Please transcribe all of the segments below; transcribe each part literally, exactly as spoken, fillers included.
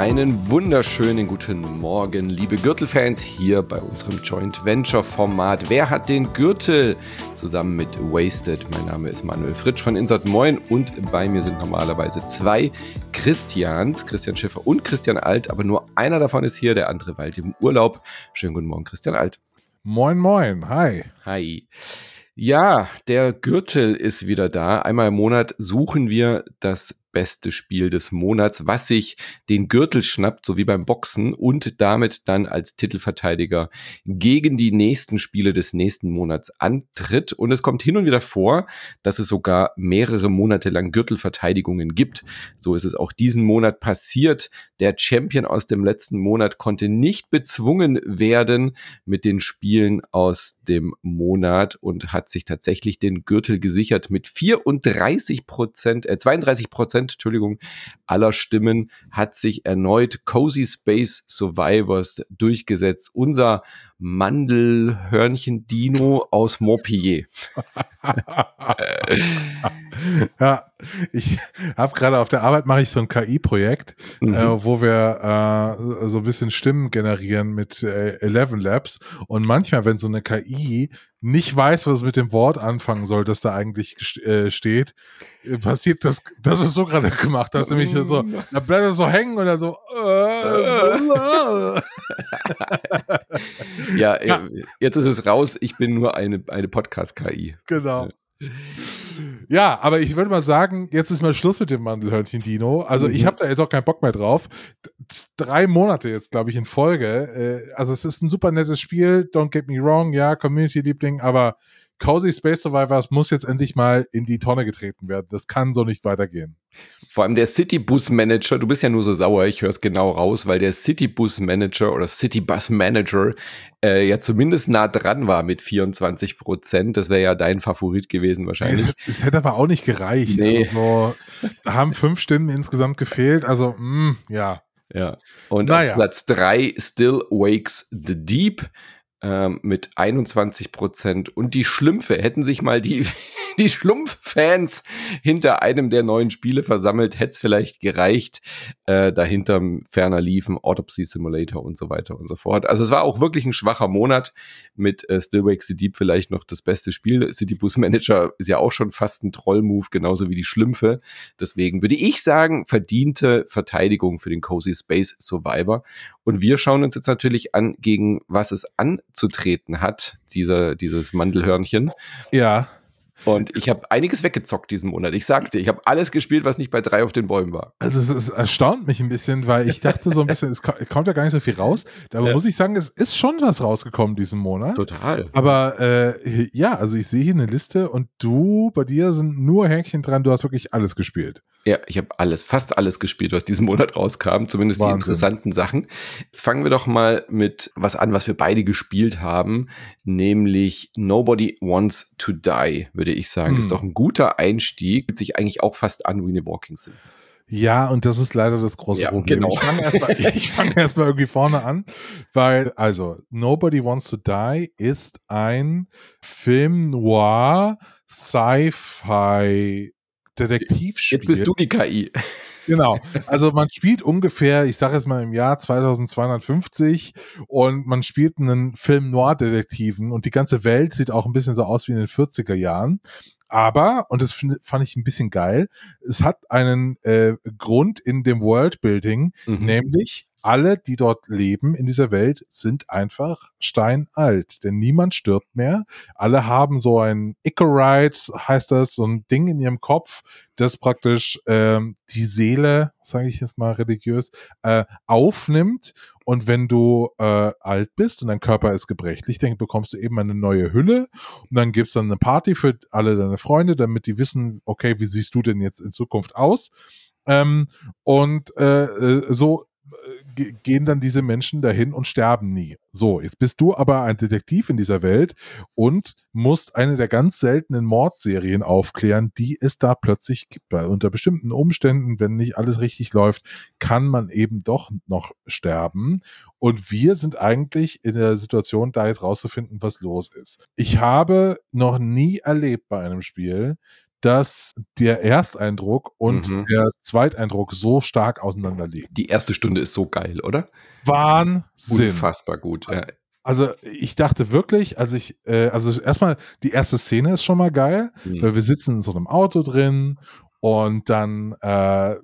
Einen wunderschönen guten Morgen, liebe Gürtelfans, hier bei unserem Joint Venture Format. Wer hat den Gürtel? Zusammen mit Wasted. Mein Name ist Manuel Fritsch von Insert Moin und bei mir sind normalerweise zwei Christians, Christian Schiffer und Christian Alt, aber nur einer davon ist hier, der andere weilt im Urlaub. Schönen guten Morgen, Christian Alt. Moin, moin, hi. Hi. Ja, der Gürtel ist wieder da. Einmal im Monat suchen wir das beste Spiel des Monats, was sich den Gürtel schnappt, so wie beim Boxen, und damit dann als Titelverteidiger gegen die nächsten Spiele des nächsten Monats antritt. Und es kommt hin und wieder vor, dass es sogar mehrere Monate lang Gürtelverteidigungen gibt. So ist es auch diesen Monat passiert. Der Champion aus dem letzten Monat konnte nicht bezwungen werden mit den Spielen aus dem Monat und hat sich tatsächlich den Gürtel gesichert mit vierunddreißig Prozent, äh, zweiunddreißig Prozent Entschuldigung, aller Stimmen hat sich erneut Cozy Space Survivors durchgesetzt. Unser Mandelhörnchen-Dino aus Montpellier. Ja, ich habe gerade auf der Arbeit mache ich so ein K I-Projekt, mhm. äh, wo wir äh, so ein bisschen Stimmen generieren mit äh, Eleven Labs, und manchmal, wenn so eine K I nicht weiß, was es mit dem Wort anfangen soll, das da eigentlich äh, steht, äh, passiert das, das was du gerade gemacht hast, nämlich so, da bleibt er so hängen oder so. Äh, ja, ja, jetzt ist es raus, ich bin nur eine, eine Podcast-K I. Genau. Ja, aber ich würde mal sagen, jetzt ist mal Schluss mit dem Mandelhörnchen-Dino. Also mhm. ich habe da jetzt auch keinen Bock mehr drauf. Drei Monate jetzt, glaube ich, in Folge. Also es ist ein super nettes Spiel, don't get me wrong, ja, Community-Liebling, aber Cozy Space Survivors muss jetzt endlich mal in die Tonne getreten werden. Das kann so nicht weitergehen. Vor allem der City-Bus-Manager, du bist ja nur so sauer, ich höre es genau raus, weil der City-Bus-Manager oder City-Bus-Manager äh, ja zumindest nah dran war mit vierundzwanzig Prozent. Das wäre ja dein Favorit gewesen wahrscheinlich. Es hätte aber auch nicht gereicht. Nee. Also, da haben fünf Stimmen insgesamt gefehlt. Also, mh, ja. Ja. Und naja. auf Platz drei Still Wakes the Deep mit einundzwanzig Prozent. Und die Schlümpfe hätten sich mal die, die Schlumpf-Fans hinter einem der neuen Spiele versammelt, hätte es vielleicht gereicht. Äh, dahinter ferner liefen Autopsy Simulator und so weiter und so fort. Also es war auch wirklich ein schwacher Monat mit äh, Still Wakes the Deep vielleicht noch das beste Spiel. City Bus Manager ist ja auch schon fast ein Troll-Move, genauso wie die Schlümpfe. Deswegen würde ich sagen, verdiente Verteidigung für den Cozy Space Survivor. Und wir schauen uns jetzt natürlich an, gegen was es anzutreten hat, dieser, dieses Mandelhörnchen. Ja. Und ich habe einiges weggezockt diesen Monat. Ich sag's dir, ich habe alles gespielt, was nicht bei drei auf den Bäumen war. Also es, es erstaunt mich ein bisschen, weil ich dachte so ein bisschen, es kommt ja gar nicht so viel raus. Aber ja. muss ich sagen, es ist schon was rausgekommen diesen Monat. Total. Aber äh, ja, also ich sehe hier eine Liste und du, bei dir sind nur Häkchen dran, du hast wirklich alles gespielt. Ja, ich habe alles, fast alles gespielt, was diesen Monat rauskam, zumindest Wahnsinn. Die interessanten Sachen. Fangen wir doch mal mit was an, was wir beide gespielt haben, nämlich Nobody Wants to Die, würde ich sagen. Hm. Ist doch ein guter Einstieg, fühlt sich eigentlich auch fast an wie eine Walking Sim. Ja, und das ist leider das große ja, Problem. Genau. Ich fange erstmal fang erst mal irgendwie vorne an, weil, also, Nobody Wants to Die ist ein Film noir, Sci-Fi, Detektivspiel. Jetzt bist du die K I. Genau, also man spielt ungefähr, ich sage jetzt mal im Jahr zweitausendzweihundertfünfzig und man spielt einen Film-Noir-Detektiven und die ganze Welt sieht auch ein bisschen so aus wie in den vierziger Jahren. Aber, und das find, fand ich ein bisschen geil, es hat einen äh, Grund in dem Worldbuilding, mhm. nämlich alle, die dort leben in dieser Welt, sind einfach steinalt, denn niemand stirbt mehr. Alle haben so ein Icarite, heißt das, so ein Ding in ihrem Kopf, das praktisch ähm, die Seele, sage ich jetzt mal religiös, äh, aufnimmt. Und wenn du äh, alt bist und dein Körper ist gebrechlich, dann bekommst du eben eine neue Hülle und dann gibt's dann eine Party für alle deine Freunde, damit die wissen, okay, wie siehst du denn jetzt in Zukunft aus? Ähm, und äh, so gehen dann diese Menschen dahin und sterben nie. So, jetzt bist du aber ein Detektiv in dieser Welt und musst eine der ganz seltenen Mordserien aufklären, die es da plötzlich gibt. Weil unter bestimmten Umständen, wenn nicht alles richtig läuft, kann man eben doch noch sterben. Und wir sind eigentlich in der Situation, da jetzt rauszufinden, was los ist. Ich habe noch nie erlebt bei einem Spiel, dass der Ersteindruck und Mhm. der Zweiteindruck so stark auseinanderliegen. Die erste Stunde ist so geil, oder? Wahnsinn. Unfassbar gut, ja. Also ich dachte wirklich, als ich, äh, also erstmal, die erste Szene ist schon mal geil, Mhm. weil wir sitzen in so einem Auto drin und dann äh,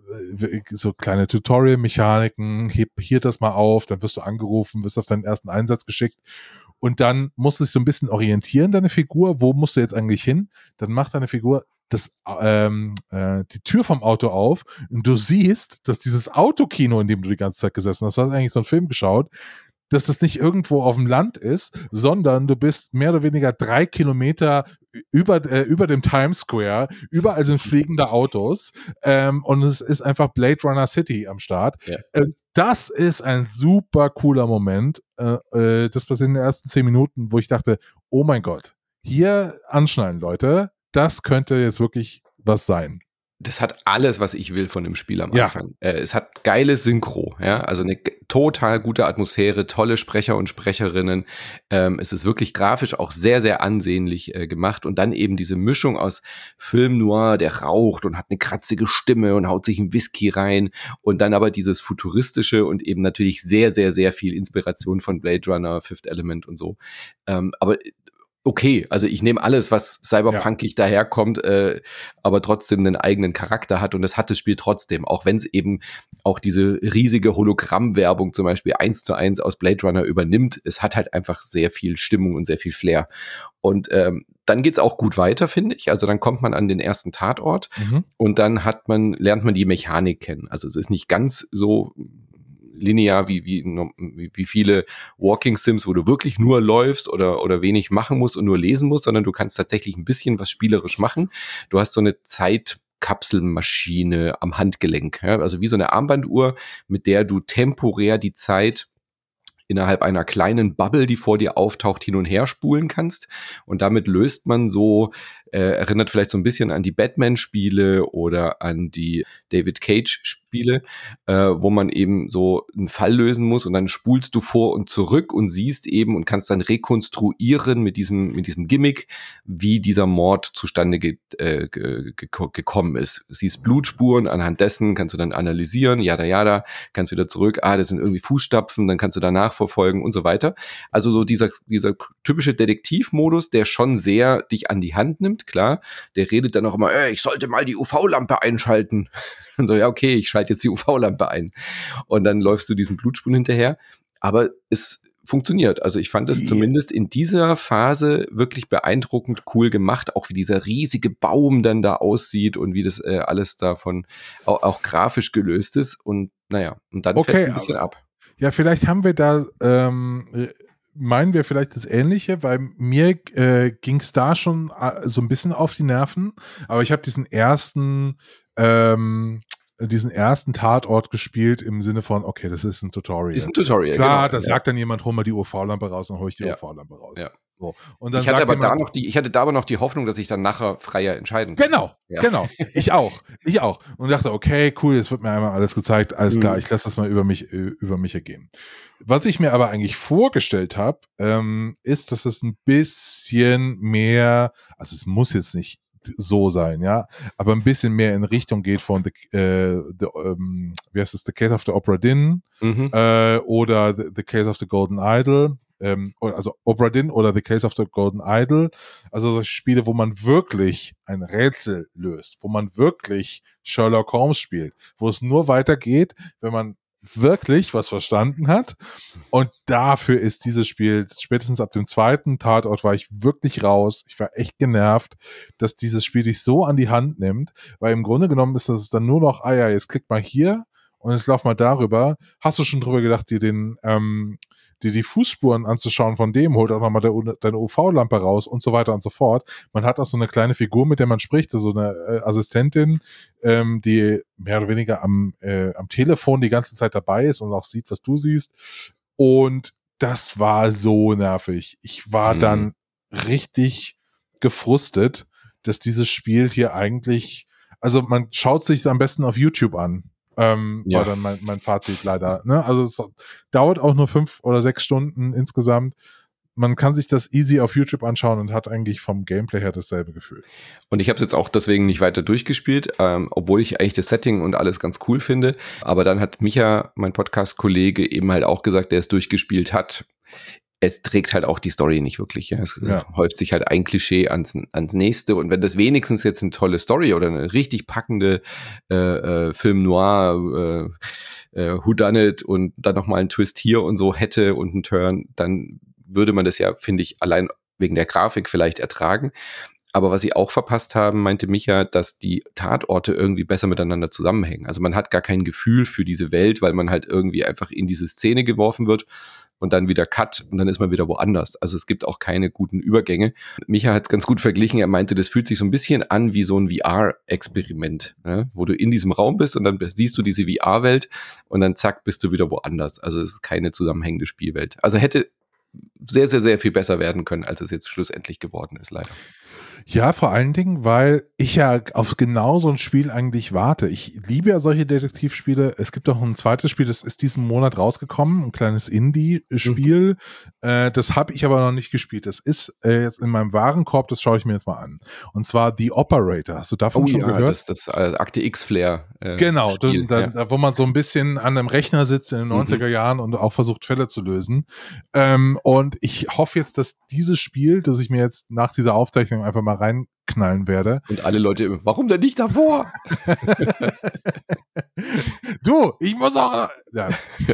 so kleine Tutorial-Mechaniken, heb hier das mal auf, dann wirst du angerufen, wirst auf deinen ersten Einsatz geschickt und dann musst du dich so ein bisschen orientieren, deine Figur, wo musst du jetzt eigentlich hin? Dann macht deine Figur das, ähm, äh, die Tür vom Auto auf und du siehst, dass dieses Autokino, in dem du die ganze Zeit gesessen hast, du hast eigentlich so einen Film geschaut, dass das nicht irgendwo auf dem Land ist, sondern du bist mehr oder weniger drei Kilometer über, äh, über dem Times Square, überall sind fliegende Autos ähm, und es ist einfach Blade Runner City am Start. Ja. Äh, das ist ein super cooler Moment. Äh, äh, das passiert in den ersten zehn Minuten, wo ich dachte, oh mein Gott, hier anschneiden, Leute, das könnte jetzt wirklich was sein. Das hat alles, was ich will von dem Spiel am Ja. Anfang. Äh, es hat geile Synchro, ja, also eine g- total gute Atmosphäre, tolle Sprecher und Sprecherinnen. Ähm, es ist wirklich grafisch auch sehr, sehr ansehnlich äh, gemacht und dann eben diese Mischung aus Film Noir, der raucht und hat eine kratzige Stimme und haut sich einen Whisky rein und dann aber dieses futuristische und eben natürlich sehr, sehr, sehr viel Inspiration von Blade Runner, Fifth Element und so. Ähm, aber okay, also ich nehme alles, was cyberpunkig ja. daherkommt, äh, aber trotzdem einen eigenen Charakter hat und das hat das Spiel trotzdem, auch wenn es eben auch diese riesige Hologrammwerbung zum Beispiel eins zu eins aus Blade Runner übernimmt. Es hat halt einfach sehr viel Stimmung und sehr viel Flair. Und ähm, dann geht's auch gut weiter, finde ich. Also dann kommt man an den ersten Tatort mhm. und dann hat man, lernt man die Mechanik kennen. Also es ist nicht ganz so linear wie, wie, wie viele Walking Sims, wo du wirklich nur läufst oder, oder wenig machen musst und nur lesen musst, sondern du kannst tatsächlich ein bisschen was spielerisch machen. Du hast so eine Zeitkapselmaschine am Handgelenk, ja? Also wie so eine Armbanduhr, mit der du temporär die Zeit innerhalb einer kleinen Bubble, die vor dir auftaucht, hin und her spulen kannst. Und damit löst man so, äh, erinnert vielleicht so ein bisschen an die Batman-Spiele oder an die David Cage-Spiele, äh, wo man eben so einen Fall lösen muss und dann spulst du vor und zurück und siehst eben und kannst dann rekonstruieren mit diesem, mit diesem Gimmick, wie dieser Mord zustande ge- äh, ge- ge- gekommen ist. Du siehst Blutspuren, anhand dessen kannst du dann analysieren, jada jada, kannst wieder zurück, ah, das sind irgendwie Fußstapfen, dann kannst du danach verfolgen und so weiter. Also so dieser, dieser typische Detektivmodus, der schon sehr dich an die Hand nimmt, klar. Der redet dann auch immer, äh, ich sollte mal die U V-Lampe einschalten. Und so, ja, okay, ich schalte jetzt die U V-Lampe ein. Und dann läufst du diesen Blutspuren hinterher. Aber es funktioniert. Also ich fand es yeah. zumindest in dieser Phase wirklich beeindruckend cool gemacht, auch wie dieser riesige Baum dann da aussieht und wie das äh, alles davon auch, auch grafisch gelöst ist. Und naja, und dann okay, fällt es ein bisschen ab. Ja, vielleicht haben wir da, ähm, meinen wir vielleicht das Ähnliche, weil mir äh, ging es da schon äh, so ein bisschen auf die Nerven, aber ich habe diesen ersten, ähm, diesen ersten Tatort gespielt im Sinne von, okay, das ist ein Tutorial. Ist ein Tutorial, Klar, genau. da sagt dann jemand, hol mal die U V-Lampe raus, dann hole ich die ja. U V-Lampe raus. Ja. So. Und dann ich hatte aber jemand, da noch die, ich hatte da aber noch die Hoffnung, dass ich dann nachher freier entscheiden kann. Genau, ja. genau. Ich auch, ich auch. Und dachte, okay, cool, jetzt wird mir einmal alles gezeigt, alles mhm. klar, ich lasse das mal über mich, über mich ergehen. Was ich mir aber eigentlich vorgestellt habe, ähm, ist, dass es ein bisschen mehr, also es muss jetzt nicht so sein, ja, aber ein bisschen mehr in Richtung geht von the, äh, the, ähm, wie heißt es, The Case of the Obra Dinn mhm. äh, oder the, the Case of the Golden Idol. Ähm, also Obra Dinn oder The Case of the Golden Idol, also solche Spiele, wo man wirklich ein Rätsel löst, wo man wirklich Sherlock Holmes spielt, wo es nur weitergeht, wenn man wirklich was verstanden hat, und dafür ist dieses Spiel, spätestens ab dem zweiten Tatort war ich wirklich raus, ich war echt genervt, dass dieses Spiel dich so an die Hand nimmt, weil im Grunde genommen ist das dann nur noch, ah ja, jetzt klick mal hier und jetzt lauf mal darüber, hast du schon drüber gedacht, dir den, ähm, dir die Fußspuren anzuschauen von dem, holt auch nochmal de, deine U V-Lampe raus und so weiter und so fort. Man hat auch so eine kleine Figur, mit der man spricht, so eine äh, Assistentin, ähm, die mehr oder weniger am, äh, am Telefon die ganze Zeit dabei ist und auch sieht, was du siehst. Und das war so nervig. Ich war mhm. dann richtig gefrustet, dass dieses Spiel hier eigentlich, also man schaut sich am besten auf YouTube an. Ähm, ja. War dann mein, mein Fazit leider. Ne? Also es dauert auch nur fünf oder sechs Stunden insgesamt. man kann sich das easy auf YouTube anschauen und hat eigentlich vom Gameplay her dasselbe Gefühl. Und ich habe es jetzt auch deswegen nicht weiter durchgespielt, ähm, obwohl ich eigentlich das Setting und alles ganz cool finde. Aber dann hat Micha, mein Podcast-Kollege, eben halt auch gesagt, der es durchgespielt hat. Es trägt halt auch die Story nicht wirklich. Ja. Es ja. häuft sich halt ein Klischee ans, ans nächste. Und wenn das wenigstens jetzt eine tolle Story oder eine richtig packende äh, äh, Film Noir, äh, äh, Whodunit und dann nochmal einen Twist hier und so hätte und einen Turn, dann würde man das ja, finde ich, allein wegen der Grafik vielleicht ertragen. Aber was sie auch verpasst haben, meinte Micha, dass die Tatorte irgendwie besser miteinander zusammenhängen. Also man hat gar kein Gefühl für diese Welt, weil man halt irgendwie einfach in diese Szene geworfen wird und dann wieder Cut und dann ist man wieder woanders. Also es gibt auch keine guten Übergänge. Micha hat es ganz gut verglichen. Er meinte, das fühlt sich so ein bisschen an wie so ein V R-Experiment, ne? Wo du in diesem Raum bist und dann siehst du diese V R-Welt und dann zack, bist du wieder woanders. Also es ist keine zusammenhängende Spielwelt. Also hätte sehr, sehr, sehr viel besser werden können, als es jetzt schlussendlich geworden ist, leider. Ja, vor allen Dingen, weil ich ja auf genau so ein Spiel eigentlich warte. Ich liebe ja solche Detektivspiele. Es gibt auch ein zweites Spiel, das ist diesen Monat rausgekommen, ein kleines Indie-Spiel. Mhm. Äh, das habe ich aber noch nicht gespielt. Das ist äh, jetzt in meinem Warenkorb, das schaue ich mir jetzt mal an. Und zwar The Operator. Hast du davon oh, schon ja, gehört? Das, das äh, Akte X-Flair. Äh, genau, Spiel, dann, ja. wo man so ein bisschen an einem Rechner sitzt in den neunziger mhm. Jahren und auch versucht, Fälle zu lösen. Ähm, und ich hoffe jetzt, dass dieses Spiel, das ich mir jetzt nach dieser Aufzeichnung einfach mal reinknallen werde. Und alle Leute, warum denn nicht davor? Du, ich muss auch. Ja.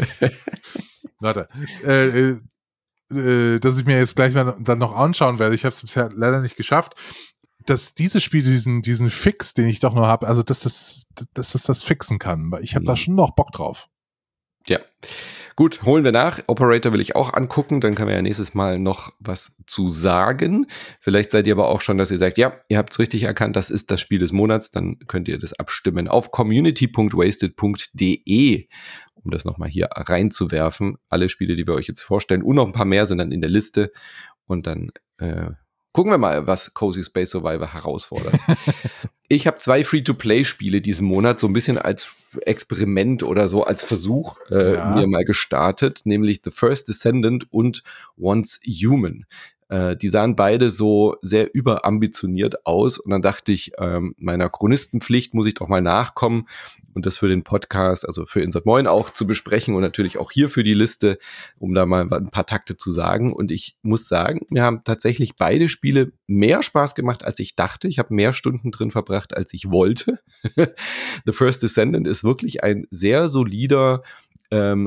Warte. Äh, äh, dass ich mir jetzt gleich mal dann noch anschauen werde. Ich habe es bisher leider nicht geschafft. Dass dieses Spiel diesen, diesen Fix, den ich doch noch habe, also dass das, dass das das fixen kann. Weil ich habe mhm. da schon noch Bock drauf. Ja. Gut, holen wir nach. Operator will ich auch angucken, dann können wir ja nächstes Mal noch was zu sagen. Vielleicht seid ihr aber auch schon, dass ihr sagt, ja, ihr habt es richtig erkannt, das ist das Spiel des Monats, dann könnt ihr das abstimmen auf community punkt wasted punkt de, um das nochmal hier reinzuwerfen. Alle Spiele, die wir euch jetzt vorstellen und noch ein paar mehr sind dann in der Liste und dann äh, gucken wir mal, was Cozy Space Survivor herausfordert. Ich habe zwei Free-to-Play-Spiele diesen Monat so ein bisschen als Experiment oder so als Versuch äh, ja. mir mal gestartet, nämlich The First Descendant und Once Human. Äh, die sahen beide so sehr überambitioniert aus und dann dachte ich, ähm, meiner Chronistenpflicht muss ich doch mal nachkommen und das für den Podcast, also für Insert Moin auch zu besprechen und natürlich auch hier für die Liste, um da mal ein paar Takte zu sagen. Und ich muss sagen, mir haben tatsächlich beide Spiele mehr Spaß gemacht, als ich dachte. Ich habe mehr Stunden drin verbracht, als ich wollte. The First Descendant ist wirklich ein sehr solider ähm,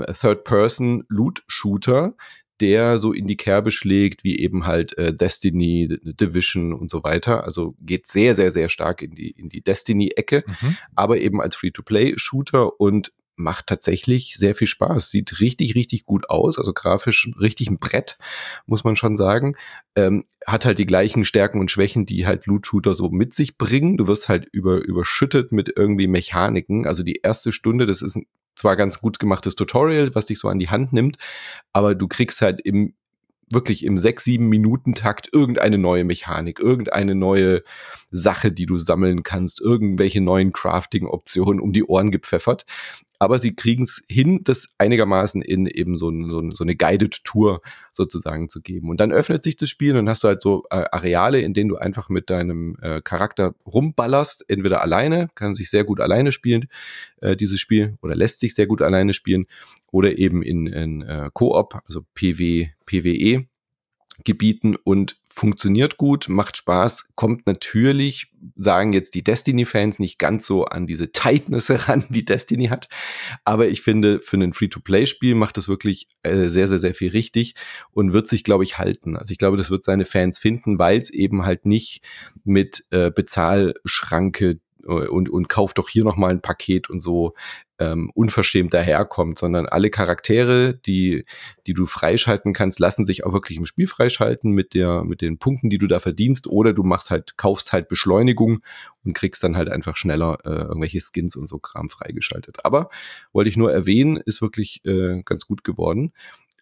Third-Person-Loot-Shooter, der so in die Kerbe schlägt, wie eben halt äh, Destiny, Division und so weiter. Also geht sehr, sehr, sehr stark in die, in die Destiny-Ecke, mhm. aber eben als Free-to-Play-Shooter und macht tatsächlich sehr viel Spaß. Sieht richtig, richtig gut aus, also grafisch richtig ein Brett, muss man schon sagen. Ähm, hat halt die gleichen Stärken und Schwächen, die halt Loot-Shooter so mit sich bringen. Du wirst halt über, überschüttet mit irgendwie Mechaniken. Also die erste Stunde, das ist ein zwar ganz gut gemachtes Tutorial, was dich so an die Hand nimmt, aber du kriegst halt im wirklich im sechs, sieben Minuten Takt irgendeine neue Mechanik, irgendeine neue Sache, die du sammeln kannst, irgendwelche neuen Crafting-Optionen um die Ohren gepfeffert. Aber sie kriegen es hin, das einigermaßen in eben so, ein, so, ein, so eine Guided Tour sozusagen zu geben. Und dann öffnet sich das Spiel und dann hast du halt so äh, Areale, in denen du einfach mit deinem äh, Charakter rumballerst, entweder alleine, kann sich sehr gut alleine spielen, äh, dieses Spiel, oder lässt sich sehr gut alleine spielen, oder eben in, in äh, Koop, also P W, P W E Gebieten und funktioniert gut, macht Spaß, kommt natürlich, sagen jetzt die Destiny-Fans, nicht ganz so an diese Tightness ran, die Destiny hat, aber ich finde, für ein Free-to-Play-Spiel macht das wirklich äh, sehr, sehr, sehr viel richtig und wird sich, glaube ich, halten. Also ich glaube, das wird seine Fans finden, weil es eben halt nicht mit äh, Bezahlschranke und, und kauf doch hier nochmal ein Paket und so ähm, unverschämt daherkommt, sondern alle Charaktere, die, die du freischalten kannst, lassen sich auch wirklich im Spiel freischalten mit der, mit den Punkten, die du da verdienst, oder du machst halt, kaufst halt Beschleunigung und kriegst dann halt einfach schneller äh, irgendwelche Skins und so Kram freigeschaltet. Aber wollte ich nur erwähnen, ist wirklich äh, ganz gut geworden.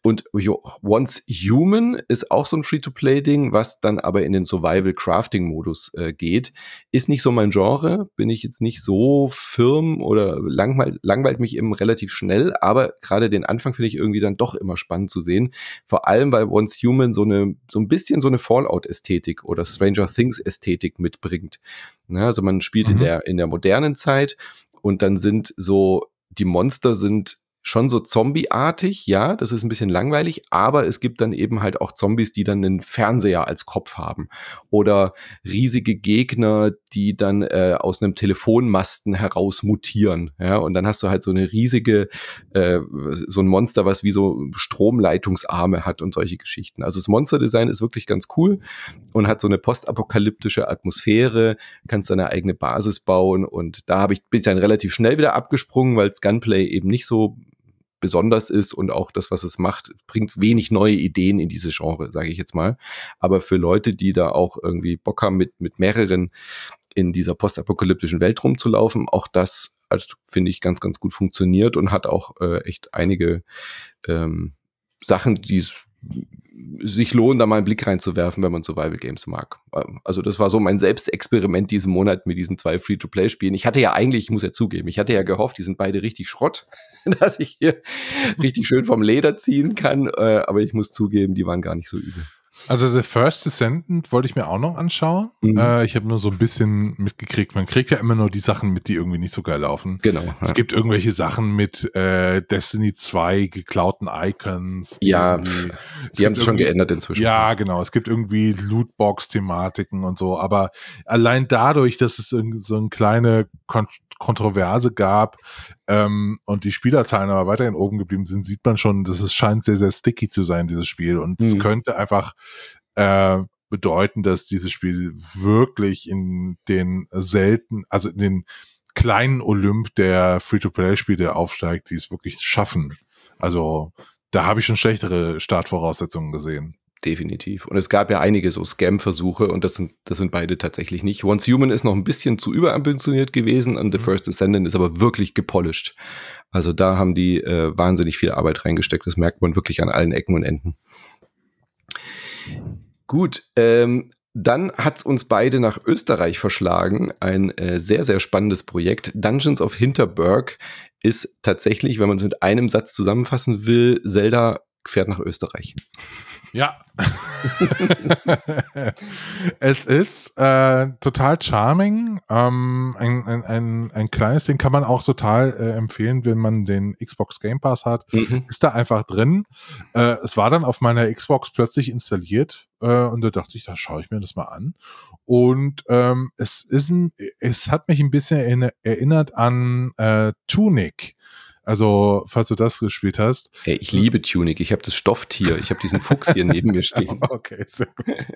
Und Once Human ist auch so ein Free-to-Play-Ding, was dann aber in den Survival-Crafting-Modus äh, geht. Ist nicht so mein Genre, bin ich jetzt nicht so firm oder langweil, langweilt mich eben relativ schnell, aber gerade den Anfang finde ich irgendwie dann doch immer spannend zu sehen. Vor allem, weil Once Human so eine so ein bisschen so eine Fallout-Ästhetik oder Stranger Things-Ästhetik mitbringt. Ja, also man spielt mhm. in der in der modernen Zeit und dann sind so, die Monster sind schon so zombieartig, ja, das ist ein bisschen langweilig, aber es gibt dann eben halt auch Zombies, die dann einen Fernseher als Kopf haben oder riesige Gegner, die dann äh, aus einem Telefonmasten heraus mutieren, ja, und dann hast du halt so eine riesige, äh, so ein Monster, was wie so Stromleitungsarme hat und solche Geschichten. Also das Monsterdesign ist wirklich ganz cool und hat so eine postapokalyptische Atmosphäre, kannst deine eigene Basis bauen und da habe ich, bin ich dann relativ schnell wieder abgesprungen, weil das Gunplay eben nicht so besonders ist und auch das, was es macht, bringt wenig neue Ideen in diese Genre, sage ich jetzt mal. Aber für Leute, die da auch irgendwie Bock haben, mit, mit mehreren in dieser postapokalyptischen Welt rumzulaufen, auch das halt, finde ich, ganz, ganz gut funktioniert und hat auch äh, echt einige ähm, Sachen, die es sich lohnen, da mal einen Blick reinzuwerfen, wenn man Survival Games mag. Also das war so mein Selbstexperiment diesen Monat mit diesen zwei Free-to-Play-Spielen. Ich hatte ja eigentlich, ich muss ja zugeben, ich hatte ja gehofft, die sind beide richtig Schrott, dass ich hier richtig schön vom Leder ziehen kann, aber ich muss zugeben, die waren gar nicht so übel. Also The First Descendant wollte ich mir auch noch anschauen. Mhm. Äh, ich habe nur so ein bisschen mitgekriegt, man kriegt ja immer nur die Sachen mit, die irgendwie nicht so geil laufen. Genau. Es ja. gibt irgendwelche Sachen mit äh, Destiny zwei geklauten Icons. Die ja, die haben sich schon geändert inzwischen. Ja, genau. Es gibt irgendwie Lootbox-Thematiken und so, aber allein dadurch, dass es so eine kleine Kon- Kontroverse gab ähm, und die Spielerzahlen aber weiterhin oben geblieben sind, sieht man schon, dass es scheint sehr, sehr sticky zu sein, dieses Spiel. Und es mhm. könnte einfach äh, bedeuten, dass dieses Spiel wirklich in den selten, also in den kleinen Olymp der Free-to-Play-Spiele aufsteigt, die es wirklich schaffen. Also da habe ich schon schlechtere Startvoraussetzungen gesehen. Definitiv. Und es gab ja einige so Scam-Versuche und das sind, das sind beide tatsächlich nicht. Once Human ist noch ein bisschen zu überambitioniert gewesen und The First Descendant ist aber wirklich gepolished. Also da haben die äh, wahnsinnig viel Arbeit reingesteckt. Das merkt man wirklich an allen Ecken und Enden. Gut, ähm, dann hat's uns beide nach Österreich verschlagen. Ein äh, sehr, sehr spannendes Projekt. Dungeons of Hinterberg ist tatsächlich, wenn man es mit einem Satz zusammenfassen will, Zelda fährt nach Österreich. Ja. Es ist äh, total charming. Ähm, ein, ein, ein, ein kleines Ding kann man auch total äh, empfehlen, wenn man den Xbox Game Pass hat. Mhm. Ist da einfach drin. Äh, es war dann auf meiner Xbox plötzlich installiert äh, und da dachte ich, da schaue ich mir das mal an. Und ähm, es ist ein, es hat mich ein bisschen erinnert an äh, Tunic. Also, falls du das gespielt hast. Hey, ich liebe Tunic. Ich habe das Stofftier. Ich habe diesen Fuchs hier neben mir stehen. Okay, sehr gut.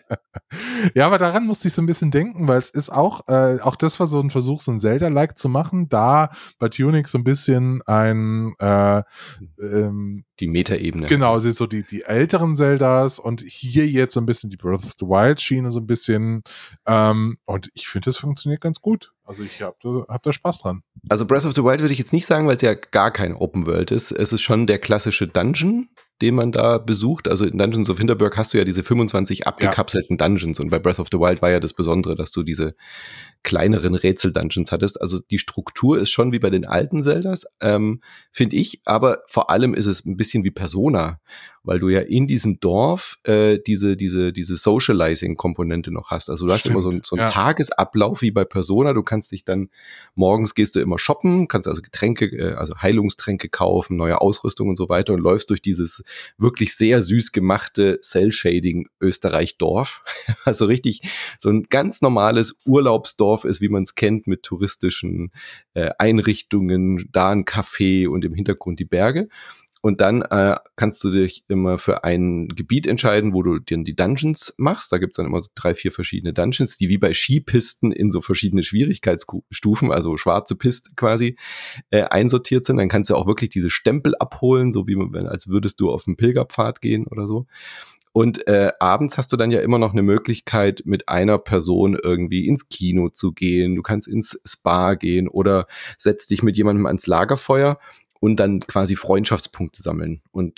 Ja, aber daran musste ich so ein bisschen denken, weil es ist auch, äh, auch das war so ein Versuch, so ein Zelda-like zu machen. Da bei Tunic so ein bisschen ein äh, ähm, die Metaebene. Genau, sind so die, die älteren Zeldas und hier jetzt so ein bisschen die Breath of the Wild-Schiene so ein bisschen. Ähm, und ich finde, das funktioniert ganz gut. Also ich habe hab da Spaß dran. Also Breath of the Wild würde ich jetzt nicht sagen, weil es ja gar kein Open World ist. Es ist schon der klassische Dungeon, den man da besucht. Also in Dungeons of Hinterberg hast du ja diese fünfundzwanzig abgekapselten ja. Dungeons und bei Breath of the Wild war ja das Besondere, dass du diese kleineren Rätsel-Dungeons hattest. Also die Struktur ist schon wie bei den alten Zeldas, ähm, finde ich, aber vor allem ist es ein bisschen wie Persona, weil du ja in diesem Dorf äh, diese diese diese Socializing-Komponente noch hast. Also du hast Stimmt, immer so, ein, so einen ja. Tagesablauf wie bei Persona. Du kannst dich dann, morgens gehst du immer shoppen, kannst also Getränke, äh, also Heilungstränke kaufen, neue Ausrüstung und so weiter und läufst durch dieses wirklich sehr süß gemachte Cell-Shading Österreich-Dorf. Also richtig so ein ganz normales Urlaubsdorf ist, wie man es kennt, mit touristischen äh, Einrichtungen, da ein Café und im Hintergrund die Berge. Und dann äh, kannst du dich immer für ein Gebiet entscheiden, wo du dir die Dungeons machst. Da gibt's dann immer so drei, vier verschiedene Dungeons, die wie bei Skipisten in so verschiedene Schwierigkeitsstufen, also schwarze Piste quasi, äh, einsortiert sind. Dann kannst du auch wirklich diese Stempel abholen, so wie man, als würdest du auf einen Pilgerpfad gehen oder so. Und äh, abends hast du dann ja immer noch eine Möglichkeit, mit einer Person irgendwie ins Kino zu gehen. Du kannst ins Spa gehen oder setzt dich mit jemandem ans Lagerfeuer und dann quasi Freundschaftspunkte sammeln. Und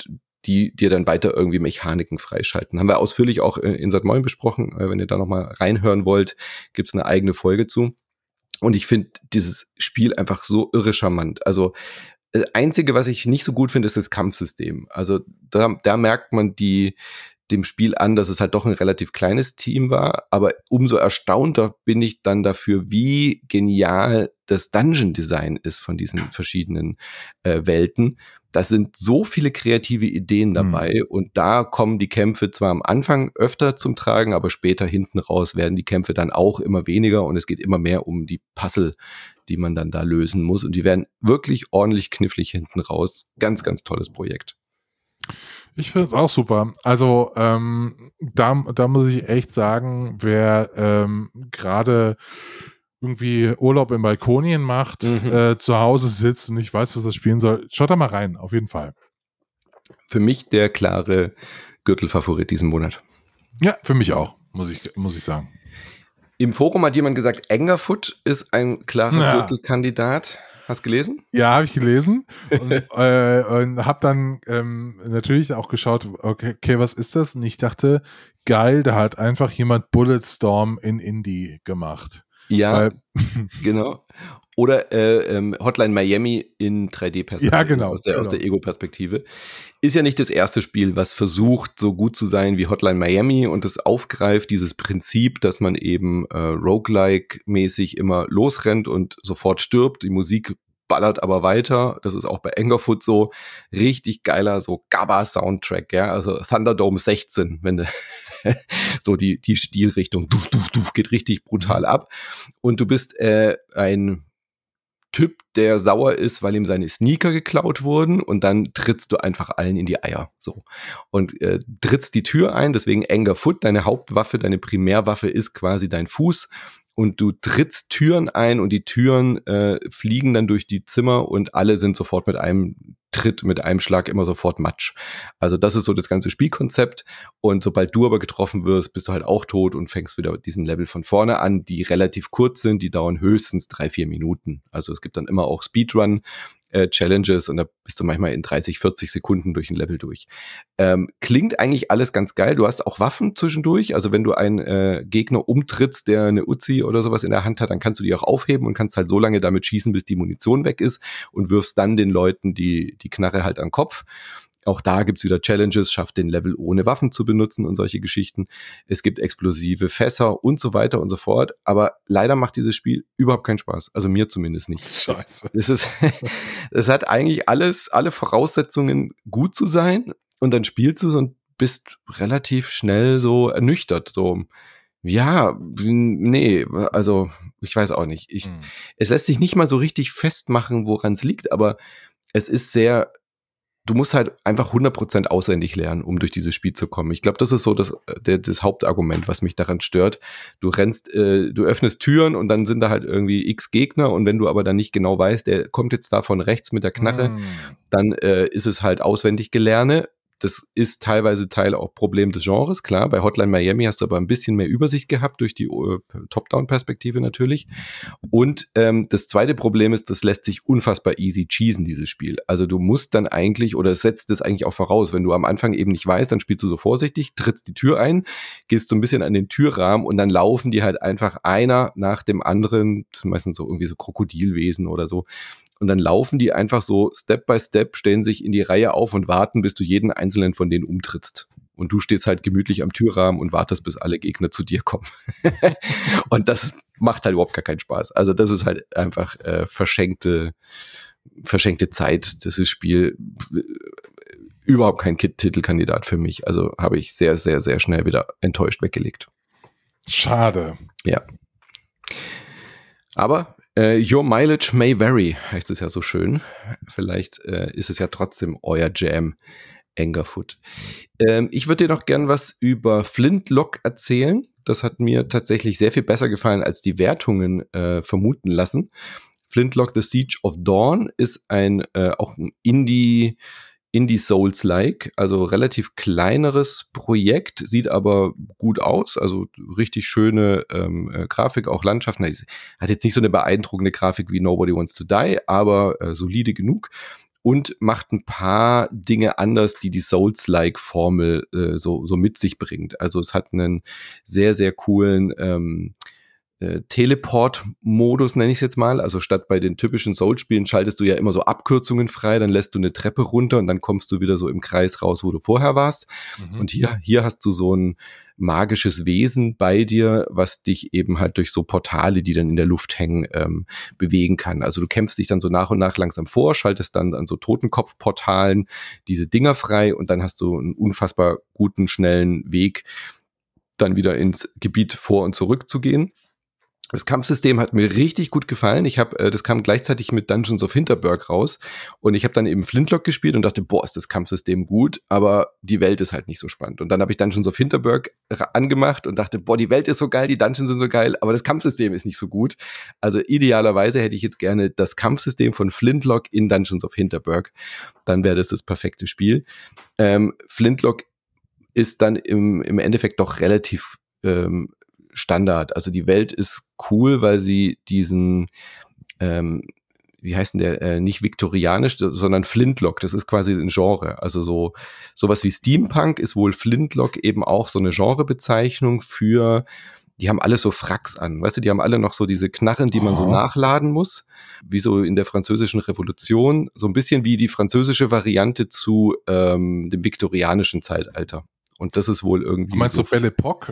die dir dann weiter irgendwie Mechaniken freischalten. Haben wir ausführlich auch in Sankt Moin besprochen. Wenn ihr da nochmal reinhören wollt, gibt's eine eigene Folge zu. Und ich finde dieses Spiel einfach so irre charmant. Also das Einzige, was ich nicht so gut finde, ist das Kampfsystem. Also da, da merkt man die dem Spiel an, dass es halt doch ein relativ kleines Team war, aber umso erstaunter bin ich dann dafür, wie genial das Dungeon-Design ist von diesen verschiedenen äh, Welten. Da sind so viele kreative Ideen dabei mhm. und da kommen die Kämpfe zwar am Anfang öfter zum Tragen, aber später hinten raus werden die Kämpfe dann auch immer weniger und es geht immer mehr um die Puzzle, die man dann da lösen muss und die werden wirklich ordentlich knifflig hinten raus. Ganz, ganz tolles Projekt. Ich finde es auch super. Also ähm, da, da muss ich echt sagen, wer ähm, gerade irgendwie Urlaub in Balkonien macht, mhm. äh, zu Hause sitzt und nicht weiß, was er spielen soll, schaut da mal rein, auf jeden Fall. Für mich der klare Gürtelfavorit diesen Monat. Ja, für mich auch, muss ich, muss ich sagen. Im Forum hat jemand gesagt, Angerfoot ist ein klarer ja. Gürtelkandidat. Hast du gelesen? Ja, habe ich gelesen und, äh, und habe dann ähm, natürlich auch geschaut, okay, okay, was ist das? Und ich dachte, geil, da hat einfach jemand Bulletstorm in Indie gemacht. Ja, Weil, genau. Oder äh, ähm, Hotline Miami in drei D-Perspektive, ja, genau, aus der, genau. aus der Ego-Perspektive. Ist ja nicht das erste Spiel, was versucht, so gut zu sein wie Hotline Miami und es aufgreift, dieses Prinzip, dass man eben äh, Roguelike-mäßig immer losrennt und sofort stirbt. Die Musik ballert aber weiter. Das ist auch bei Angerfoot so. Richtig geiler, so Gabba-Soundtrack, ja. Also Thunderdome sechzehn, wenn du so die, die Stilrichtung duf, duf, duf, geht richtig brutal ab. Und du bist äh, ein Typ, der sauer ist, weil ihm seine Sneaker geklaut wurden und dann trittst du einfach allen in die Eier. So. Und äh, trittst die Tür ein, deswegen Angerfoot, deine Hauptwaffe, deine Primärwaffe ist quasi dein Fuß. Und du trittst Türen ein und die Türen äh, fliegen dann durch die Zimmer und alle sind sofort mit einem Tritt, mit einem Schlag immer sofort Matsch. Also das ist so das ganze Spielkonzept und sobald du aber getroffen wirst, bist du halt auch tot und fängst wieder diesen Level von vorne an, die relativ kurz sind, die dauern höchstens drei, vier Minuten. Also es gibt dann immer auch Speedrun Äh, Challenges und da bist du manchmal in dreißig, vierzig Sekunden durch ein Level durch. Ähm, klingt eigentlich alles ganz geil. Du hast auch Waffen zwischendurch. Also wenn du einen äh, Gegner umtrittst, der eine Uzi oder sowas in der Hand hat, dann kannst du die auch aufheben und kannst halt so lange damit schießen, bis die Munition weg ist und wirfst dann den Leuten die, die Knarre halt an den Kopf. Auch da gibt's wieder Challenges, schafft den Level ohne Waffen zu benutzen und solche Geschichten. Es gibt explosive Fässer und so weiter und so fort. Aber leider macht dieses Spiel überhaupt keinen Spaß. Also mir zumindest nicht. Scheiße. Es ist, es hat eigentlich alles, alle Voraussetzungen gut zu sein. Und dann spielst du es und bist relativ schnell so ernüchtert. So, ja, nee, also ich weiß auch nicht. Ich, hm. Es lässt sich nicht mal so richtig festmachen, woran es liegt. Aber es ist sehr... Du musst halt einfach hundert Prozent auswendig lernen, um durch dieses Spiel zu kommen. Ich glaube, das ist so das, der, das Hauptargument, was mich daran stört. Du rennst, äh, du öffnest Türen und dann sind da halt irgendwie x Gegner und wenn du aber dann nicht genau weißt, der kommt jetzt da von rechts mit der Knarre, mm. dann äh, ist es halt auswendig gelerne. Das ist teilweise Teil auch Problem des Genres, klar. Bei Hotline Miami hast du aber ein bisschen mehr Übersicht gehabt durch die äh, Top-Down-Perspektive natürlich. Und ähm, das zweite Problem ist, das lässt sich unfassbar easy cheesen, dieses Spiel. Also du musst dann eigentlich, oder es setzt das eigentlich auch voraus, wenn du am Anfang eben nicht weißt, dann spielst du so vorsichtig, trittst die Tür ein, gehst so ein bisschen an den Türrahmen und dann laufen die halt einfach einer nach dem anderen, meistens so irgendwie so Krokodilwesen oder so, und dann laufen die einfach so Step by Step, stellen sich in die Reihe auf und warten, bis du jeden einzelnen von denen umtrittst. Und du stehst halt gemütlich am Türrahmen und wartest, bis alle Gegner zu dir kommen. Und das macht halt überhaupt gar keinen Spaß. Also das ist halt einfach äh, verschenkte, verschenkte Zeit. Das ist Spiel überhaupt kein Titelkandidat für mich. Also habe ich sehr, sehr, sehr schnell wieder enttäuscht weggelegt. Schade. Ja. Aber Uh, your mileage may vary, heißt es ja so schön. Vielleicht uh, ist es ja trotzdem euer Jam, Angerfoot. Ähm, ich würde dir noch gern was über Flintlock erzählen. Das hat mir tatsächlich sehr viel besser gefallen, als die Wertungen äh, vermuten lassen. Flintlock The Siege of Dawn ist ein äh, auch ein Indie Indie Souls-like, also relativ kleineres Projekt, sieht aber gut aus, also richtig schöne ähm, äh, Grafik, auch Landschaften. Hat jetzt nicht so eine beeindruckende Grafik wie Nobody Wants to Die, aber äh, solide genug. und macht ein paar Dinge anders, die die Souls-like-Formel äh, so, so mit sich bringt. Also es hat einen sehr, sehr coolen ähm, äh, Teleport-Modus, nenne ich es jetzt mal. Also statt bei den typischen Souls-Spielen schaltest du ja immer so Abkürzungen frei, dann lässt du eine Treppe runter und dann kommst du wieder so im Kreis raus, wo du vorher warst. Mhm. Und hier, hier hast du so ein magisches Wesen bei dir, was dich eben halt durch so Portale, die dann in der Luft hängen, ähm, bewegen kann. Also du kämpfst dich dann so nach und nach langsam vor, schaltest dann an so Totenkopfportalen diese Dinger frei und dann hast du einen unfassbar guten, schnellen Weg, dann wieder ins Gebiet vor und zurück zu gehen. Das Kampfsystem hat mir richtig gut gefallen. Ich habe, äh, das kam gleichzeitig mit Dungeons of Hinterberg raus und ich habe dann eben Flintlock gespielt und dachte, boah, ist das Kampfsystem gut, aber die Welt ist halt nicht so spannend. Und dann habe ich Dungeons of Hinterberg angemacht und dachte, boah, die Welt ist so geil, die Dungeons sind so geil, aber das Kampfsystem ist nicht so gut. Also idealerweise hätte ich jetzt gerne das Kampfsystem von Flintlock in Dungeons of Hinterberg. Dann wäre das das perfekte Spiel. Ähm, Flintlock ist dann im, im Endeffekt doch relativ ähm, Standard. Also die Welt ist cool, weil sie diesen, ähm, wie heißt denn der, äh, nicht viktorianisch, sondern Flintlock, das ist quasi ein Genre. Also so sowas wie Steampunk ist wohl Flintlock eben auch so eine Genrebezeichnung für, die haben alle so Fracks an, weißt du, die haben alle noch so diese Knarren, die man oh. so nachladen muss, wie so in der französischen Revolution, so ein bisschen wie die französische Variante zu ähm, dem viktorianischen Zeitalter. Und das ist wohl irgendwie. Du meinst so Belle Epoque?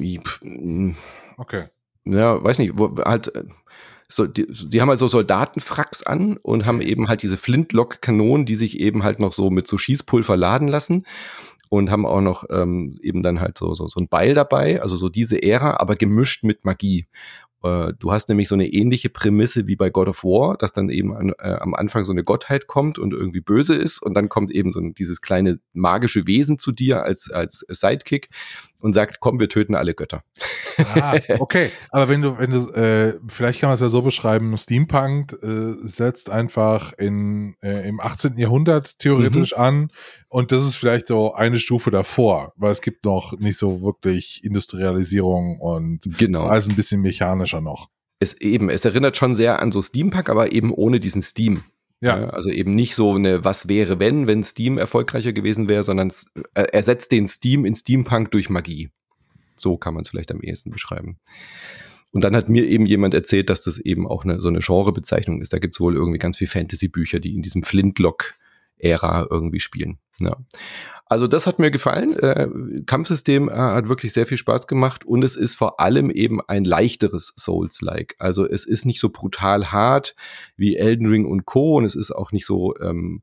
Okay. Ja, weiß nicht, wo, halt, so, die, die haben halt so Soldatenfracks an und haben eben halt diese Flintlock-Kanonen, die sich eben halt noch so mit so Schießpulver laden lassen und haben auch noch ähm, eben dann halt so, so, so ein Beil dabei, also so diese Ära, aber gemischt mit Magie. Äh, du hast nämlich so eine ähnliche Prämisse wie bei God of War, dass dann eben an, äh, am Anfang so eine Gottheit kommt und irgendwie böse ist und dann kommt eben so ein, dieses kleine magische Wesen zu dir als, als Sidekick und sagt, komm, wir töten alle Götter. Ah, okay. Aber wenn du, wenn du, äh, vielleicht kann man es ja so beschreiben, Steampunk äh, setzt einfach in, äh, im achtzehnten Jahrhundert theoretisch mhm. an und das ist vielleicht so eine Stufe davor, weil es gibt noch nicht so wirklich Industrialisierung und genau. ist alles ein bisschen mechanischer noch. Es eben, es erinnert schon sehr an so Steampunk, aber eben ohne diesen Steam. Ja. Ja, also eben nicht so eine was wäre, wenn, wenn Steam erfolgreicher gewesen wäre, sondern es äh, ersetzt den Steam in Steampunk durch Magie. So kann man es vielleicht am ehesten beschreiben. Und dann hat mir eben jemand erzählt, dass das eben auch eine, so eine Genrebezeichnung ist. Da gibt es wohl irgendwie ganz viel Fantasy-Bücher, die in diesem Flintlock-Ära irgendwie spielen. Ja. Also das hat mir gefallen. Äh, Kampfsystem äh, hat wirklich sehr viel Spaß gemacht und es ist vor allem eben ein leichteres Souls-like. Also es ist nicht so brutal hart wie Elden Ring und Co. und es ist auch nicht so ähm,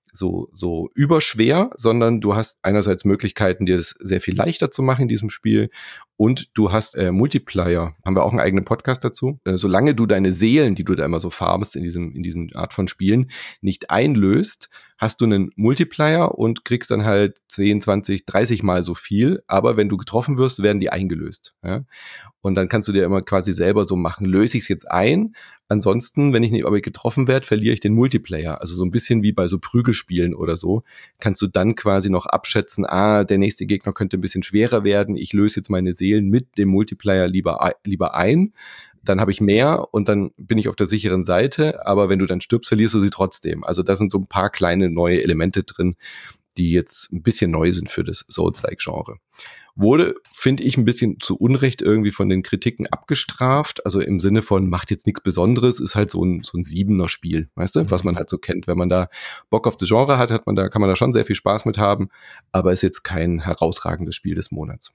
so so überschwer, sondern du hast einerseits Möglichkeiten, dir das sehr viel leichter zu machen in diesem Spiel und du hast äh, Multiplayer. Haben wir auch einen eigenen Podcast dazu. Äh, solange du deine Seelen, die du da immer so farbst in diesem in diesen Art von Spielen, nicht einlöst, hast du einen Multiplayer und kriegst dann halt zehn, zwanzig, dreißig Mal so viel. Aber wenn du getroffen wirst, werden die eingelöst. Ja? Und dann kannst du dir immer quasi selber so machen, löse ich es jetzt ein? Ansonsten, wenn ich nicht aber getroffen werde, verliere ich den Multiplayer. Also so ein bisschen wie bei so Prügelspielen oder so. Kannst du dann quasi noch abschätzen, ah, der nächste Gegner könnte ein bisschen schwerer werden. Ich löse jetzt meine Seelen mit dem Multiplayer lieber, lieber ein. Dann habe ich mehr und dann bin ich auf der sicheren Seite. Aber wenn du dann stirbst, verlierst du sie trotzdem. Also da sind so ein paar kleine neue Elemente drin, die jetzt ein bisschen neu sind für das Souls-like-Genre. Wurde, finde ich, ein bisschen zu Unrecht irgendwie von den Kritiken abgestraft. Also im Sinne von, macht jetzt nichts Besonderes, ist halt so ein, so ein Siebener-Spiel, weißt du, was man halt so kennt. Wenn man da Bock auf das Genre hat, hat man da, kann man da schon sehr viel Spaß mit haben, aber ist jetzt kein herausragendes Spiel des Monats.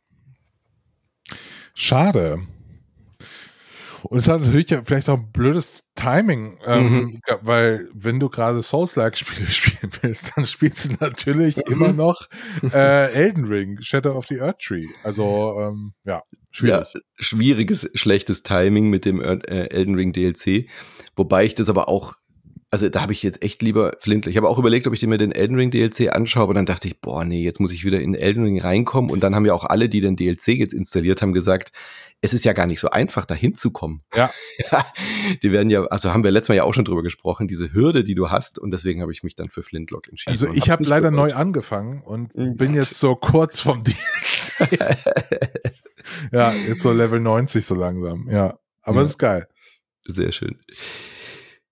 Schade. Und es hat natürlich ja vielleicht auch ein blödes Timing, ähm, mhm. weil wenn du gerade Souls-like-Spiele spielen willst, dann spielst du natürlich mhm. immer noch äh, Elden Ring, Shadow of the Earth Tree. Also, ähm, ja, schwierig. Ja, schwieriges, schlechtes Timing mit dem äh, Elden Ring D L C. Wobei ich das aber auch, also da habe ich jetzt echt lieber Flintlock. Ich habe auch überlegt, ob ich mir den Elden Ring D L C anschaue, aber dann dachte ich, boah, nee, jetzt muss ich wieder in Elden Ring reinkommen. Und dann haben ja auch alle, die den D L C jetzt installiert haben, gesagt, es ist ja gar nicht so einfach, da hinzukommen. Ja. ja. Die werden ja, also haben wir letztes Mal ja auch schon drüber gesprochen, diese Hürde, die du hast. Und deswegen habe ich mich dann für Flintlock entschieden. Also ich habe leider gewollt. neu angefangen und bin jetzt so kurz vom D L C. Ja, jetzt so Level neunzig so langsam. Ja, aber es ja. ist geil. Sehr schön.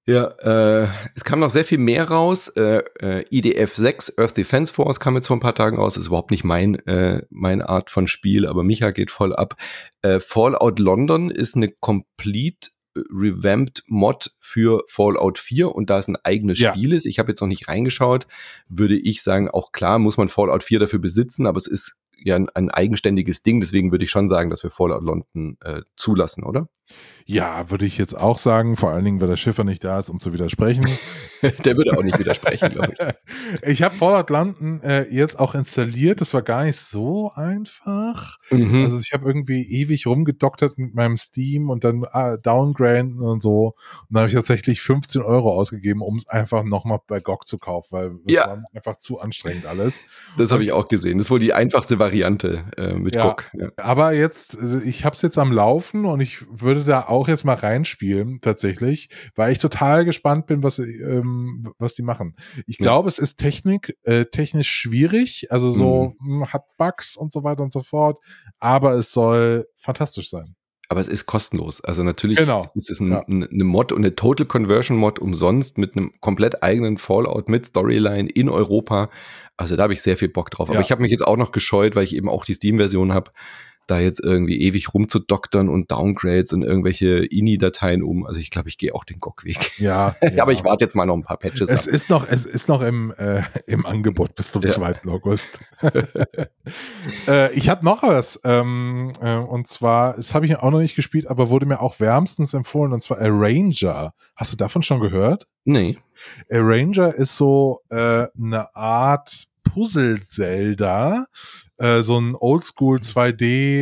Ja, äh, es kam noch sehr viel mehr raus. Äh, äh, I D F sechs, Earth Defense Force, kam jetzt vor ein paar Tagen raus. Ist überhaupt nicht mein, äh, meine Art von Spiel, aber Micha geht voll ab. Äh, Fallout London ist eine complete revamped Mod für Fallout vier und da es ein eigenes Ja. Spiel ist, ich habe jetzt noch nicht reingeschaut, würde ich sagen, auch klar muss man Fallout vier dafür besitzen, aber es ist ja ein, ein eigenständiges Ding, deswegen würde ich schon sagen, dass wir Fallout London äh, zulassen, oder? Ja, würde ich jetzt auch sagen, vor allen Dingen, weil der Schiffer nicht da ist, um zu widersprechen. Der würde auch nicht widersprechen, glaube ich. Ich habe Fallout London äh, jetzt auch installiert, das war gar nicht so einfach. Mhm. Also ich habe irgendwie ewig rumgedoktert mit meinem Steam und dann äh, downgraden und so. Und dann habe ich tatsächlich fünfzehn Euro ausgegeben, um es einfach nochmal bei G O G zu kaufen, weil es Ja. war einfach zu anstrengend alles. Das habe ich auch gesehen. Das ist wohl die einfachste Variante äh, mit Ja. G O G. Ja. Aber jetzt, also ich habe es jetzt am Laufen und ich würde da auch jetzt mal reinspielen, tatsächlich, weil ich total gespannt bin, was, ähm, was die machen. Ich Ja. glaube, es ist Technik, äh, technisch schwierig, also so Mhm. mh, hat Bugs und so weiter und so fort, aber es soll fantastisch sein. Aber es ist kostenlos. Also natürlich Genau. ist es ein, Ja. ein, eine Mod und eine Total Conversion Mod umsonst mit einem komplett eigenen Fallout mit Storyline in Europa. Also da habe ich sehr viel Bock drauf. Aber Ja. ich habe mich jetzt auch noch gescheut, weil ich eben auch die Steam-Version habe, da jetzt irgendwie ewig rumzudoktern und Downgrades und irgendwelche I N I-Dateien um. Also ich glaube, ich gehe auch den G O G-Weg. Ja, ja. Aber ich warte jetzt mal noch ein paar Patches Es ab. ist noch, es ist noch im, äh, im Angebot bis zum Ja. zweiten August. äh, ich habe noch was, ähm, äh, und zwar, das habe ich auch noch nicht gespielt, aber wurde mir auch wärmstens empfohlen, und zwar Arranger. Hast du davon schon gehört? Nee. Arranger ist so äh, eine Art Puzzle-Zelda, äh, so ein Oldschool zwei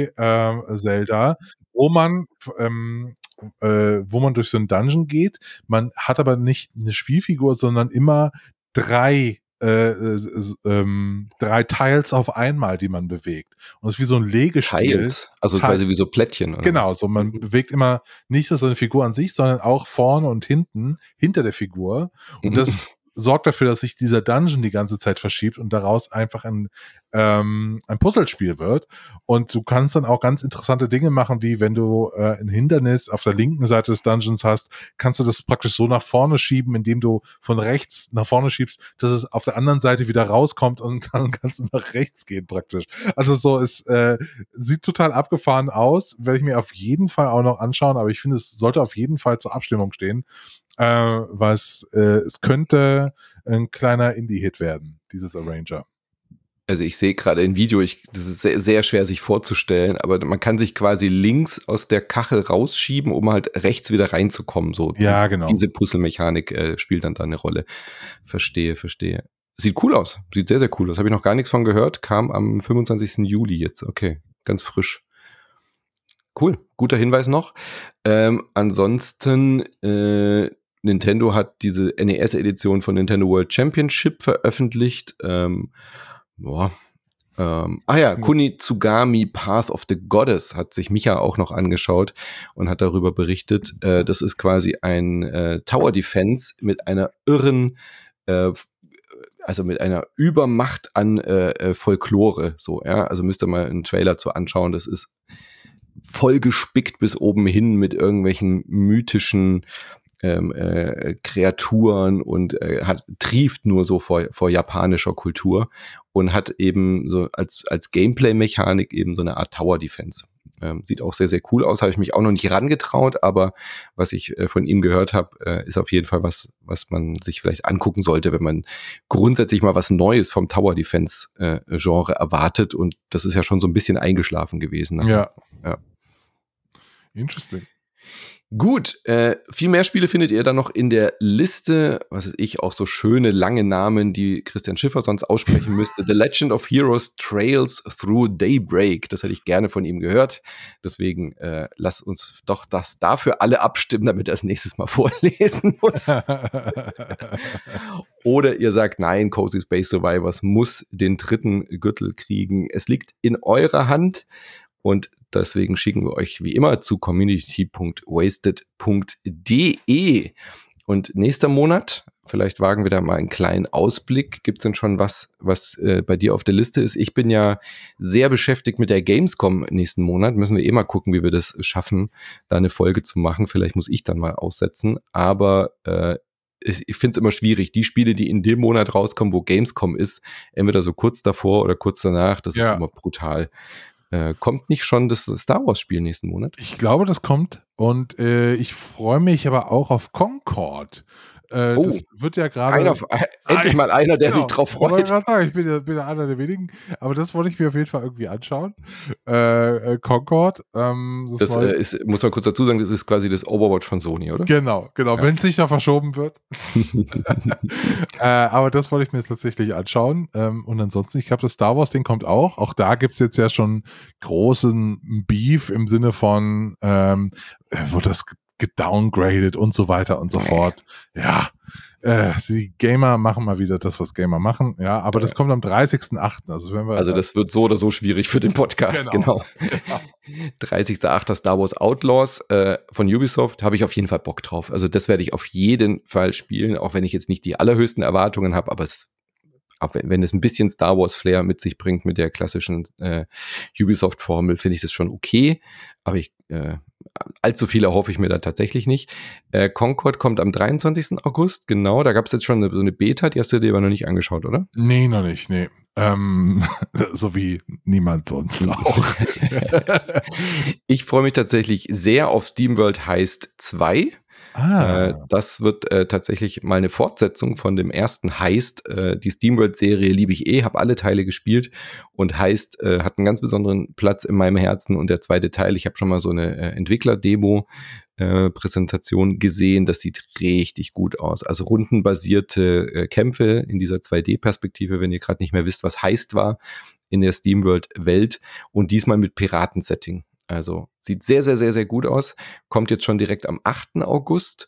D-Zelda, wo man ähm, äh, wo man durch so einen Dungeon geht. Man hat aber nicht eine Spielfigur, sondern immer drei äh, äh, ähm, drei Tiles auf einmal, die man bewegt. Und es ist wie so ein Legespiel. Tiles, also Teil- quasi wie so Plättchen. Oder Genau, was? so man Mhm. bewegt immer nicht nur so eine Figur an sich, sondern auch vorne und hinten, hinter der Figur. Und das sorgt dafür, dass sich dieser Dungeon die ganze Zeit verschiebt und daraus einfach ein, ähm, ein Puzzlespiel wird. Und du kannst dann auch ganz interessante Dinge machen, wie wenn du äh, ein Hindernis auf der linken Seite des Dungeons hast, kannst du das praktisch so nach vorne schieben, indem du von rechts nach vorne schiebst, dass es auf der anderen Seite wieder rauskommt und dann kannst du nach rechts gehen praktisch. Also so, es äh, sieht total abgefahren aus, werde ich mir auf jeden Fall auch noch anschauen, aber ich finde, es sollte auf jeden Fall zur Abstimmung stehen, äh, was äh, es könnte ein kleiner Indie-Hit werden, dieses Arranger. Also ich sehe gerade ein Video, ich, das ist sehr, sehr schwer sich vorzustellen, aber man kann sich quasi links aus der Kachel rausschieben, um halt rechts wieder reinzukommen. So. Ja, genau. Diese Puzzle-Mechanik äh, spielt dann da eine Rolle. Verstehe, verstehe. Sieht cool aus, sieht sehr, sehr cool aus. Habe ich noch gar nichts von gehört, kam am fünfundzwanzigsten Juli jetzt. Okay, ganz frisch. Cool, guter Hinweis noch. Ähm, ansonsten, äh, Nintendo hat diese N E S-Edition von Nintendo World Championship veröffentlicht. Ähm, boah. Ähm, ah ja, Kunitsugami Path of the Goddess hat sich Micha auch noch angeschaut und hat darüber berichtet. Äh, das ist quasi ein äh, Tower Defense mit einer irren, äh, also mit einer Übermacht an äh, Folklore. So, ja, also müsst ihr mal einen Trailer zu anschauen. Das ist voll gespickt bis oben hin mit irgendwelchen mythischen ähm, äh, Kreaturen und äh, hat trieft nur so vor, vor japanischer Kultur und hat eben so als, als Gameplay-Mechanik eben so eine Art Tower-Defense. Ähm, sieht auch sehr, sehr cool aus, habe ich mich auch noch nicht rangetraut, aber was ich äh, von ihm gehört habe, äh, ist auf jeden Fall was, was man sich vielleicht angucken sollte, wenn man grundsätzlich mal was Neues vom Tower-Defense-Genre äh, erwartet, und das ist ja schon so ein bisschen eingeschlafen gewesen. Ne? Ja. Ja. Interesting. Gut, äh, viel mehr Spiele findet ihr dann noch in der Liste, was weiß ich, auch so schöne, lange Namen, die Christian Schiffer sonst aussprechen müsste. The Legend of Heroes Trails Through Daybreak, das hätte ich gerne von ihm gehört. Deswegen äh, lasst uns doch das dafür alle abstimmen, damit er es nächstes Mal vorlesen muss. Oder ihr sagt, nein, Cozy Space Survivors muss den dritten Gürtel kriegen. Es liegt in eurer Hand. Und deswegen schicken wir euch wie immer zu community punkt wasted punkt de. Und nächster Monat Vielleicht wagen wir da mal einen kleinen Ausblick. Gibt es denn schon was, was äh, bei dir auf der Liste ist? Ich bin ja sehr beschäftigt mit der Gamescom nächsten Monat. Müssen wir eh mal gucken, wie wir das schaffen, da eine Folge zu machen. Vielleicht muss ich dann mal aussetzen. Aber äh, ich, ich finde es immer schwierig. Die Spiele, die in dem Monat rauskommen, wo Gamescom ist, entweder so kurz davor oder kurz danach, das Ja. ist immer brutal. Äh, kommt nicht schon das Star Wars Spiel nächsten Monat? Ich glaube, das kommt und äh, ich freue mich aber auch auf Concord. Äh, Oh, das wird ja gerade. Einer, endlich mal einer, der Genau. sich drauf Ich wollte freut. gerade sagen, ich bin, ja- bin ja einer der wenigen, aber das wollte ich mir auf jeden Fall irgendwie anschauen. Äh, äh, Concord. Ähm, das Das war, äh, ist, muss man kurz dazu sagen, das ist quasi das Overwatch von Sony, oder? genau, genau, Ja. wenn es nicht noch verschoben wird. äh, aber das wollte ich mir tatsächlich anschauen. Ähm, und ansonsten, ich glaube, das Star Wars-Ding kommt auch. Auch da gibt es jetzt ja schon großen Beef im Sinne von, ähm, äh, wird das gedowngradet und so weiter und so Nee. fort. Ja, äh, die Gamer machen mal wieder das, was Gamer machen. Ja, aber das kommt am dreißigsten achten. Also, wenn wir, Also das wird so oder so schwierig für den Podcast, genau. Genau. dreißigster achter Star Wars Outlaws äh, von Ubisoft, habe ich auf jeden Fall Bock drauf. Also das werde ich auf jeden Fall spielen, auch wenn ich jetzt nicht die allerhöchsten Erwartungen habe, aber es, auch wenn, wenn es ein bisschen Star Wars Flair mit sich bringt mit der klassischen äh, Ubisoft-Formel, finde ich das schon okay. Aber ich äh, allzu viel erhoffe ich mir da tatsächlich nicht. Äh, Concord kommt am dreiundzwanzigsten August, genau. Da gab es jetzt schon eine, so eine Beta, die hast du dir aber noch nicht angeschaut, oder? Nee, noch nicht, nee. Ähm, so wie niemand sonst auch. Ich freue mich tatsächlich sehr auf SteamWorld Heist zwei. Ah. Äh, das wird äh, tatsächlich mal eine Fortsetzung von dem ersten Heist. Äh, die SteamWorld-Serie liebe ich eh, habe alle Teile gespielt und Heist äh, hat einen ganz besonderen Platz in meinem Herzen. Und der zweite Teil, ich habe schon mal so eine äh, Entwickler-Demo äh, Präsentation gesehen, das sieht richtig gut aus. Also rundenbasierte äh, Kämpfe in dieser zwei D-Perspektive, wenn ihr gerade nicht mehr wisst, was Heist war in der SteamWorld-Welt und diesmal mit Piratensetting. Also sieht sehr, sehr, sehr, sehr gut aus. Kommt jetzt schon direkt am achten August.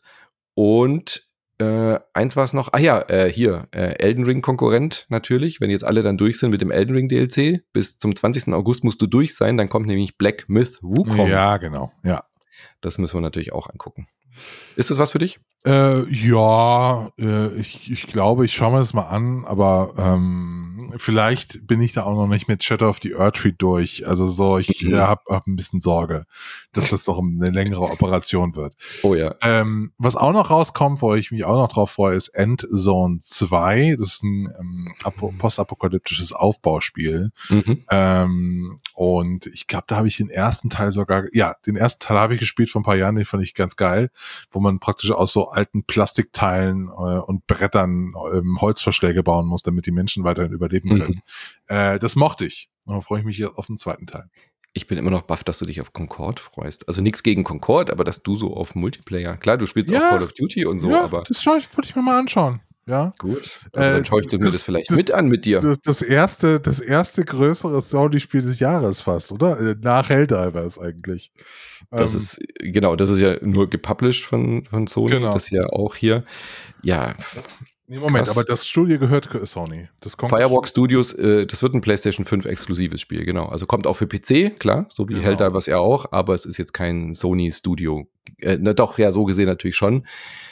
Und äh, eins war es noch, ah ja, äh, hier, äh, Elden Ring Konkurrent natürlich. Wenn jetzt alle dann durch sind mit dem Elden Ring D L C, bis zum zwanzigsten August musst du durch sein, dann kommt nämlich Black Myth Wukong. Ja, genau, ja. Das müssen wir natürlich auch angucken. Ist das was für dich? Äh, ja, äh, ich, ich glaube, ich schaue mir das mal an, aber ähm, vielleicht bin ich da auch noch nicht mit Shadow of the Erdtree durch. Also so, ich Mhm. äh, habe hab ein bisschen Sorge, dass das doch eine längere Operation wird. Oh ja. Ähm, was auch noch rauskommt, wo ich mich auch noch drauf freue, ist Endzone zwei. Das ist ein ähm, apo- postapokalyptisches Aufbauspiel. Mhm. Ähm, und ich glaube, da habe ich den ersten Teil sogar, ja, den ersten Teil habe ich gespielt vor ein paar Jahren, den fand ich ganz geil, wo man praktisch aus so alten Plastikteilen äh, und Brettern ähm, Holzverschläge bauen muss, damit die Menschen weiterhin überleben können. Mhm. Äh, das mochte ich. Da freue ich mich jetzt auf den zweiten Teil. Ich bin immer noch baff, dass du dich auf Concord freust. Also nichts gegen Concord, aber dass du so auf Multiplayer. Klar, du spielst Ja, auch Call of Duty und so, ja, aber das schaue ich, wollte ich mir mal anschauen. Ja. gut. Also Äh, dann schaue ich mir das- das vielleicht das- mit an mit dir. Das, das erste, das erste größere Sony-Spiel des Jahres fast, oder? Äh, Nach Helldivers eigentlich. Das Ähm, ist, genau, das ist ja nur gepublished von, von Sony, Genau. das ja auch hier. Ja, nee, Moment, krass. aber das Studio gehört Sony. Das Concord- Firewalk Studios, äh, das wird ein PlayStation fünf exklusives Spiel, genau. Also kommt auch für P C, klar, so wie Genau. Helldivers ja auch, aber es ist jetzt kein Sony-Studio. Äh, na doch, ja, so gesehen natürlich schon.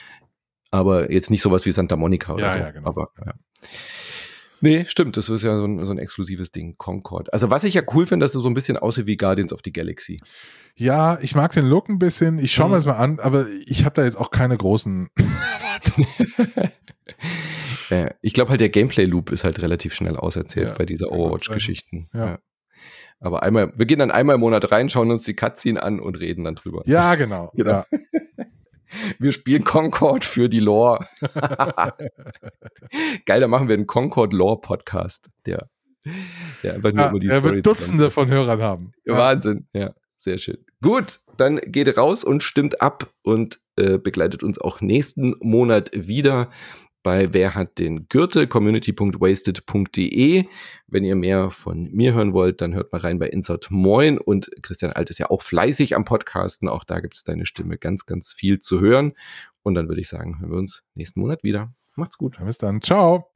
Aber jetzt nicht sowas wie Santa Monica oder Ja, so. ja, genau. Aber, ja. Nee, stimmt, das ist ja so ein, so ein exklusives Ding, Concord. Also was ich ja cool finde, dass es so ein bisschen aussieht wie Guardians of the Galaxy. Ja, ich mag den Look ein bisschen. Ich schaue Mhm. mir das mal an, aber ich habe da jetzt auch keine großen Erwartungen. äh, ich glaube halt, der Gameplay-Loop ist halt relativ schnell auserzählt Ja, bei dieser kann gut Overwatch-Geschichten. Ja. Ja. Aber einmal, wir gehen dann einmal im Monat rein, schauen uns die Cutscene an und reden dann drüber. Ja, genau. Genau. Ja. Wir spielen Concord für die Lore. Geil, da machen wir einen Concord Lore Podcast, der, der einfach nur Ja, über die er Story wird Dutzende von Hörern haben. Ja. Wahnsinn, ja, sehr schön. Gut, dann geht raus und stimmt ab und äh, begleitet uns auch nächsten Monat wieder bei Wer hat den Gürtel? community punkt wasted punkt de. Wenn ihr mehr von mir hören wollt, dann hört mal rein bei Insert Moin. Und Christian Alt ist ja auch fleißig am Podcasten. Auch da gibt es deine Stimme ganz, ganz viel zu hören. Und dann würde ich sagen, hören wir uns nächsten Monat wieder. Macht's gut. Bis dann. Ciao.